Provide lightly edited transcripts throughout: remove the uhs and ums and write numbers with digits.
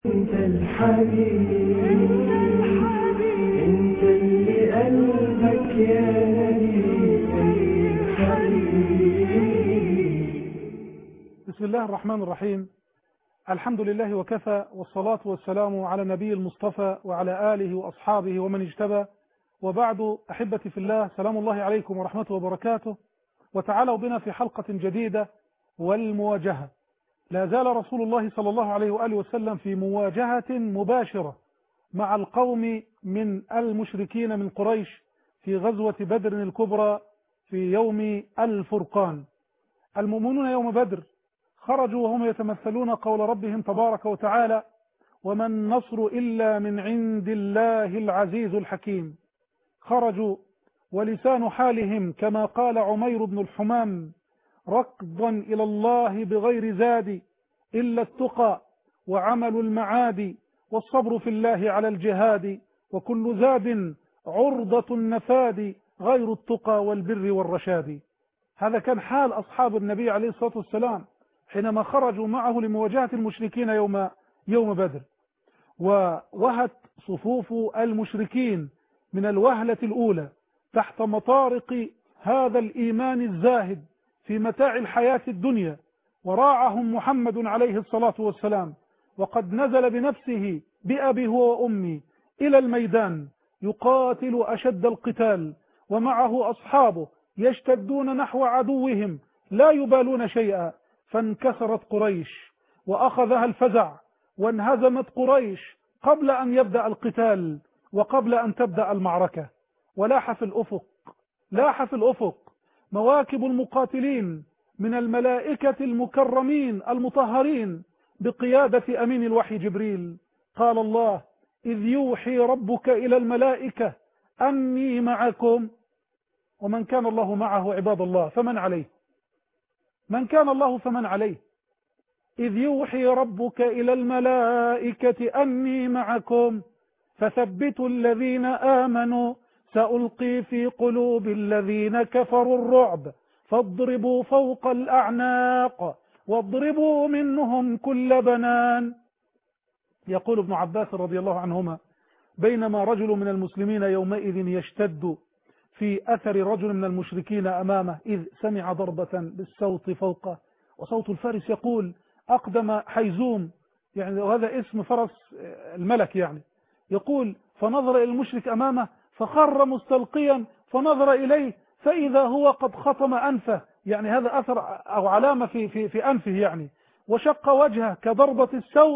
انت الحبيب، انت اللي قلبك يا نبي الحبيب. بسم الله الرحمن الرحيم. الحمد لله وكفى، والصلاة والسلام على نبي المصطفى وعلى آله وأصحابه ومن اجتبى، وبعد. أحبتي في الله، سلام الله عليكم ورحمته وبركاته، وتعالوا بنا في حلقة جديدة والمواجهة. لا زال رسول الله صلى الله عليه وآله وسلم في مواجهة مباشرة مع القوم من المشركين من قريش في غزوة بدر الكبرى في يوم الفرقان. المؤمنون يوم بدر خرجوا وهم يتمثلون قول ربهم تبارك وتعالى: وما النصر إلا من عند الله العزيز الحكيم. خرجوا ولسان حالهم كما قال عمير بن الحمام: ركضا إلى الله بغير زاد إلا التقى وعمل المعاد والصبر في الله على الجهاد وكل زاد عرضة النفاد غير التقى والبر والرشاد. هذا كان حال أصحاب النبي عليه الصلاة والسلام حينما خرجوا معه لمواجهة المشركين يوم بدر. ووهت صفوف المشركين من الوهلة الأولى تحت مطارق هذا الإيمان الزاهد في متاع الحياة الدنيا، وراعهم محمد عليه الصلاة والسلام، وقد نزل بنفسه بأبي هو وأمي إلى الميدان يقاتل أشد القتال، ومعه أصحابه يشتدون نحو عدوهم لا يبالون شيئا. فانكسرت قريش وأخذها الفزع، وانهزمت قريش قبل أن يبدأ القتال وقبل أن تبدأ المعركة. ولاح في الأفق مواكب المقاتلين من الملائكة المكرمين المطهرين بقيادة أمين الوحي جبريل. قال الله: إذ يوحي ربك إلى الملائكة أني معكم. ومن كان الله معه عباد الله فمن عليه؟ من كان الله فمن عليه. إذ يوحي ربك إلى الملائكة أني معكم فثبتوا الذين آمنوا سألقي في قلوب الذين كفروا الرعب فاضربوا فوق الأعناق واضربوا منهم كل بنان. يقول ابن عباس رضي الله عنهما: بينما رجل من المسلمين يومئذ يشتد في أثر رجل من المشركين أمامه إذ سمع ضربة بالصوت فوقه، وصوت الفارس يقول: أقدم حيزوم، يعني وهذا اسم فرس الملك، يعني يقول: فنظر إلى المشرك أمامه فخر مستلقيا فنظر إليه فإذا هو قد خطم أنفه، يعني هذا أثر أو علامة في أنفه يعني، وشق وجهه كضربة السوط،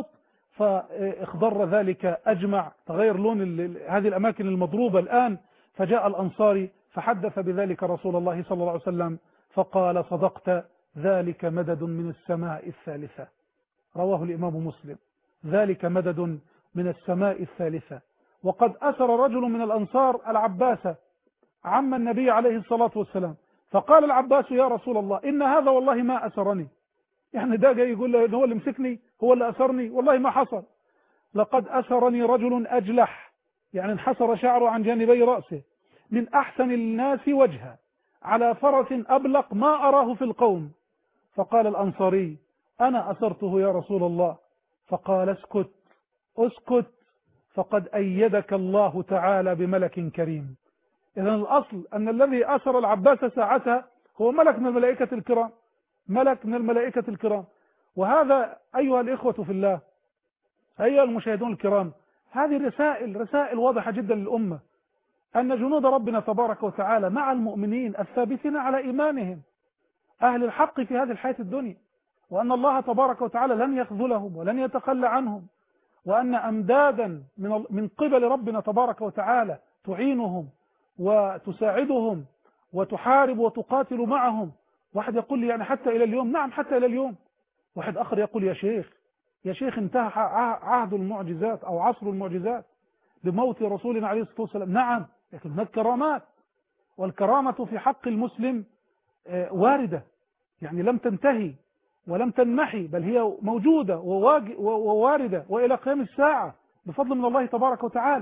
فاخضر ذلك أجمع، تغير لون هذه الأماكن المضروبة الآن. فجاء الأنصاري فحدث بذلك رسول الله صلى الله عليه وسلم فقال: صدقت، ذلك مدد من السماء الثالثة. رواه الإمام مسلم: ذلك مدد من السماء الثالثة. وقد أسر رجل من الأنصار العباس عم النبي عليه الصلاة والسلام، فقال العباس: يا رسول الله، إن هذا والله ما أسرني. يعني ده جاي يقول له هو اللي مسكني، هو اللي أسرني، والله ما حصل. لقد أسرني رجل أجلح، يعني انحسر شعره عن جانبي رأسه، من أحسن الناس وجها، على فرس أبلق ما أراه في القوم. فقال الأنصاري: أنا أسرته يا رسول الله. فقال: اسكت اسكت، فقد أيدك الله تعالى بملك كريم. إذن الأصل أن الذي أسر العباس ساعتها هو ملك من الملائكة الكرام، ملك من الملائكة الكرام. وهذا أيها الإخوة في الله، أيها المشاهدون الكرام، هذه رسائل واضحة جدا للأمة، أن جنود ربنا تبارك وتعالى مع المؤمنين الثابتين على إيمانهم أهل الحق في هذه الحياة الدنيا، وأن الله تبارك وتعالى لن يخذلهم ولن يتخلى عنهم، وأن أمدادا من قبل ربنا تبارك وتعالى تعينهم وتساعدهم وتحارب وتقاتل معهم. واحد يقول لي: يعني حتى إلى اليوم؟ نعم، حتى إلى اليوم. واحد آخر يقول: يا شيخ انتهى عهد المعجزات أو عصر المعجزات بموت رسولنا عليه الصلاة والسلام. نعم، لكن هناك كرامات، والكرامة في حق المسلم واردة، يعني لم تنتهي ولم تنمحي، بل هي موجودة وواردة وإلى قيام الساعة بفضل من الله تبارك وتعالى.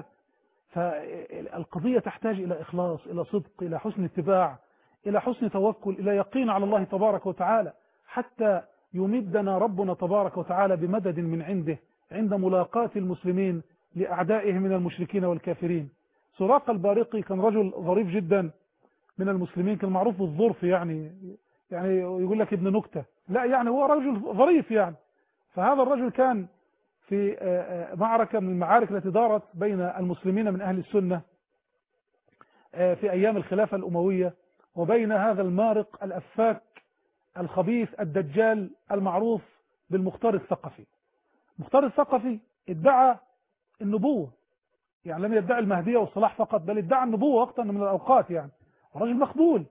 فالقضية تحتاج إلى إخلاص، إلى صدق، إلى حسن اتباع، إلى حسن توكل، إلى يقين على الله تبارك وتعالى، حتى يمدنا ربنا تبارك وتعالى بمدد من عنده عند ملاقاة المسلمين لأعدائهم من المشركين والكافرين. سراقة البارقي كان رجل ظريف جدا من المسلمين، كان معروف بالظرف، يعني يقول لك ابن نكتة، لا يعني هو رجل ظريف يعني. فهذا الرجل كان في معركة من المعارك التي دارت بين المسلمين من أهل السنة في أيام الخلافة الأموية وبين هذا المارق الأفاك الخبيث الدجال المعروف بالمختار الثقفي. مختار الثقفي ادعى النبوة، يعني لم يدعي المهدية والصلاح فقط، بل ادعى النبوة وقتا من الأوقات، يعني رجل مخبول.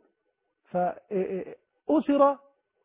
فأسر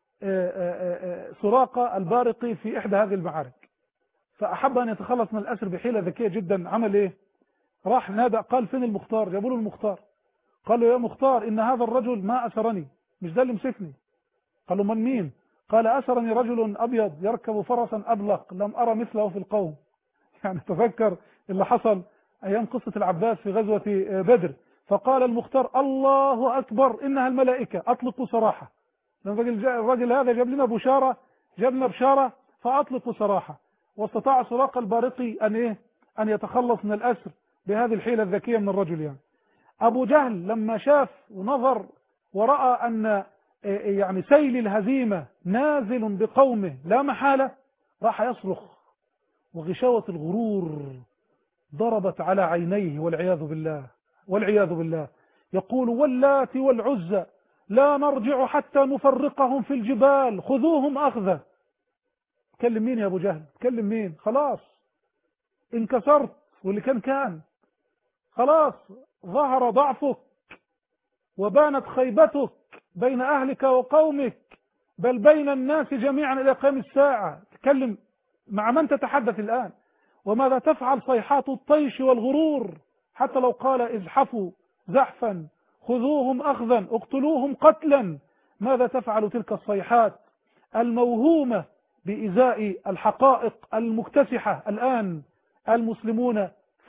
سراقة البارقي في إحدى هذه المعارك، فأحب أن يتخلص من الأسر بحيلة ذكية جدا. عمل إيه؟ راح نادى، قال فين المختار؟ جابوا له المختار، قال له يا مختار إن هذا الرجل ما أسرني، مش ده اللي مسكني. قال له من مين؟ قال أسرني رجل أبيض يركب فرسا أبلق لم أرى مثله في القوم. يعني تذكر اللي حصل أيام قصة العباس في غزوة بدر. فقال المختار الله أكبر إنها الملائكة أطلقوا سراحة. الرجل هذا جاب لنا بشارة، جاب لنا بشارة، فأطلقوا سراحة. واستطاع سراقة البارقي أن يتخلص من الأسر بهذه الحيلة الذكية من الرجل. يعني أبو جهل لما شاف ونظر ورأى أن يعني سيل الهزيمة نازل بقومه لا محالة، راح يصرخ، وغشاوة الغرور ضربت على عينيه والعياذ بالله. يقول واللات والعزى لا نرجع حتى نفرقهم في الجبال خذوهم أخذة. تكلم مين يا أبو جهل؟ تكلم مين؟ خلاص انكسرت، واللي كان خلاص ظهر ضعفك وبانت خيبتك بين أهلك وقومك، بل بين الناس جميعا إلى قيام الساعة. تكلم مع من تتحدث الآن؟ وماذا تفعل صيحات الطيش والغرور؟ حتى لو قال ازحفوا زحفا خذوهم أخذا اقتلوهم قتلا، ماذا تفعل تلك الصيحات الموهومة بإزاء الحقائق المكتسحة؟ الآن المسلمون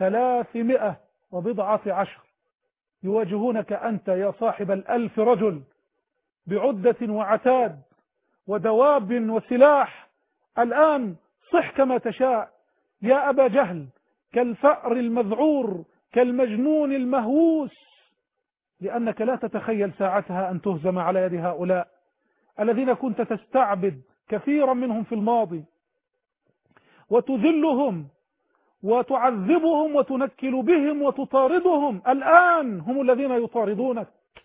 310 يواجهونك أنت يا صاحب 1000 رجل بعدة وعتاد ودواب وسلاح. الآن صح كما تشاء يا أبا جهل، كالفأر المذعور كالمجنون المهووس، لأنك لا تتخيل ساعتها أن تهزم على يد هؤلاء الذين كنت تستعبد كثيرا منهم في الماضي وتذلهم وتعذبهم وتنكل بهم وتطاردهم. الآن هم الذين يطاردونك،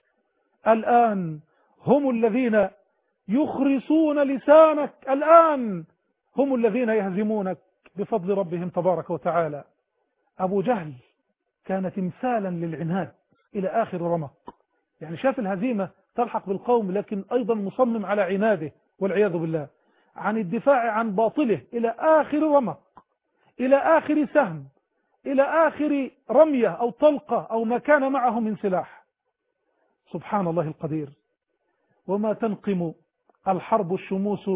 الآن هم الذين يخرسون لسانك، الآن هم الذين يهزمونك بفضل ربهم تبارك وتعالى. أبو جهل كان تمثالا للعناد إلى آخر رمق، يعني شاف الهزيمة تلحق بالقوم لكن أيضا مصمم على عناده والعياذ بالله، عن الدفاع عن باطله إلى آخر رمق، إلى آخر سهم، إلى آخر رمية أو طلقة أو ما كان معه من سلاح. سبحان الله القدير. وما تنقم الحرب الشموس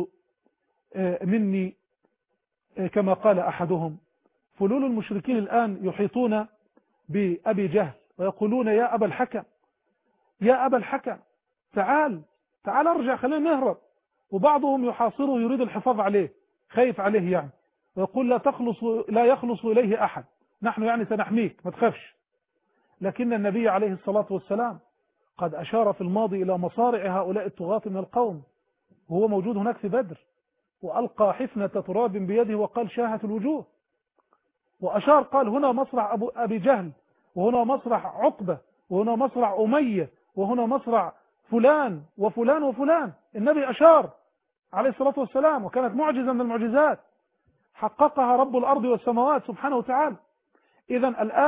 مني كما قال أحدهم. فلول المشركين الآن يحيطون بأبي جهل ويقولون يا أبا الحكم، يا أبا الحكم تعال ارجع خلينا نهرب. وبعضهم يحاصره يريد الحفاظ عليه، خايف عليه يعني، ويقول لا يخلص إليه أحد، نحن يعني سنحميك ما تخافش. لكن النبي عليه الصلاة والسلام قد أشار في الماضي إلى مصارع هؤلاء الطغاة من القوم، وهو موجود هناك في بدر، وألقى حفنة تراب بيده وقال شاهت الوجوه، وأشار قال هنا مصرع أبي جهل، وهنا مصرع عقبة، وهنا مصرع أمية، وهنا مصرع فلان وفلان وفلان. النبي أشار عليه الصلاة والسلام، وكانت معجزة من المعجزات حققها رب الأرض والسماوات سبحانه وتعالى. إذا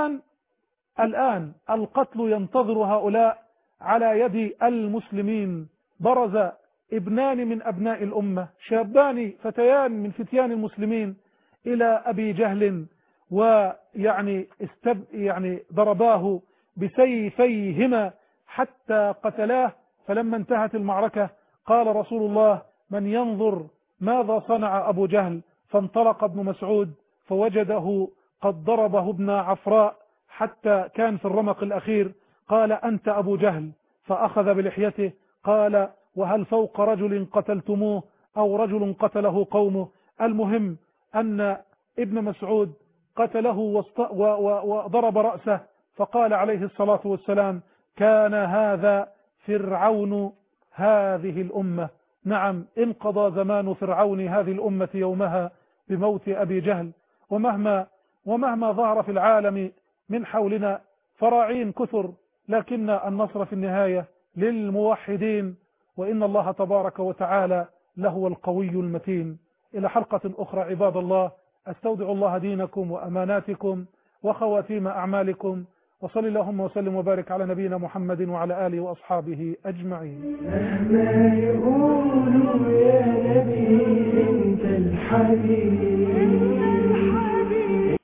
الآن القتل ينتظر هؤلاء على يد المسلمين. برز ابنان من أبناء الأمة، شابان فتيان من فتيان المسلمين، إلى أبي جهل، ويعني ضرباه بسيفيهما حتى قتلاه. فلما انتهت المعركة قال رسول الله من ينظر ماذا صنع أبو جهل؟ فانطلق ابن مسعود فوجده قد ضربه ابن عفراء حتى كان في الرمق الأخير. قال أنت أبو جهل، فأخذ بلحيته قال وهل فوق رجل قتلتموه أو رجل قتله قومه؟ المهم أن ابن مسعود قتله وضرب رأسه، فقال عليه الصلاة والسلام: كان هذا فرعون هذه الأمة. نعم، انقضى زمان فرعون هذه الأمة يومها بموت أبي جهل. ومهما ظهر في العالم من حولنا فراعين كثر، لكن النصر في النهاية للموحدين، وإن الله تبارك وتعالى لهو القوي المتين. إلى حلقة أخرى عباد الله، أستودع الله دينكم وأماناتكم وخواتيم أعمالكم، وصل اللهم وسلم وبارك على نبينا محمد وعلى آله وأصحابه أجمعين. مهما يقولوا يا نبي أنت الحبيب.